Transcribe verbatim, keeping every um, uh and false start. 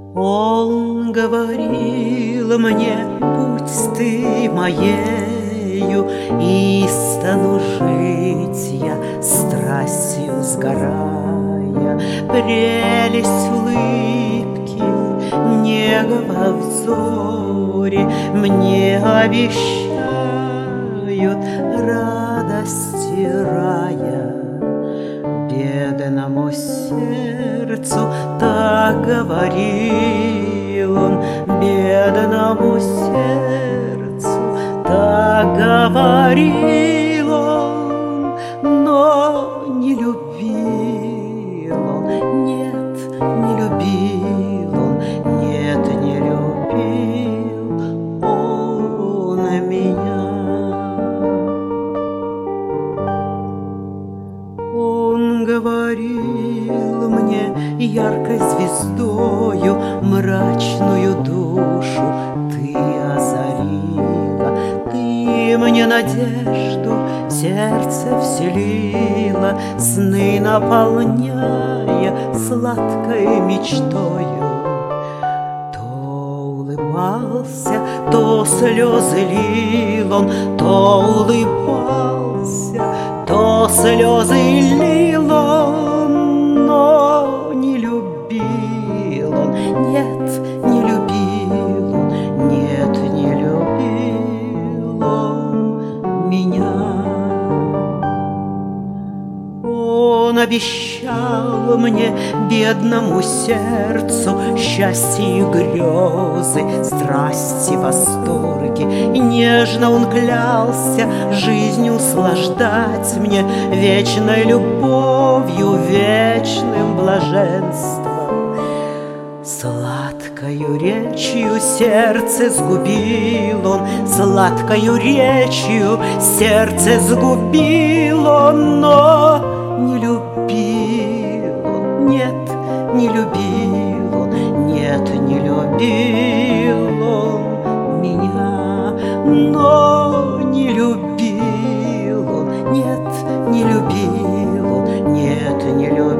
Он говорил мне: будь ты моею, и стану жить я, страстью сгорая. Прелесть улыбки, нега во взоре мне обещают радости рая. Бедному сердцу так говорил он, бедному сердцу так говорил он, но не любил он, нет, не любил он, нет, не любил он меня. Он говорил мне яркой звездою мрачную душу ты озарила, ты мне надежду в сердце вселила, сны наполняя сладкой мечтою. То улыбался, то слезы лил он, то улыбался, то слезы лил он, но не любил он, нет, не любил он, нет, не любил он меня. Он обещал мне, бедному сердцу, счастье и грезы, страсти, восторги, и нежно он клялся жизнью услаждать мне вечной любовью, вечным блаженством. Сладкою речью сердце сгубил он, сладкою речью сердце сгубил он, но не любил он, нет, не любил он, нет, не любил он меня, но не любил он, нет, не любил он, нет, не любил.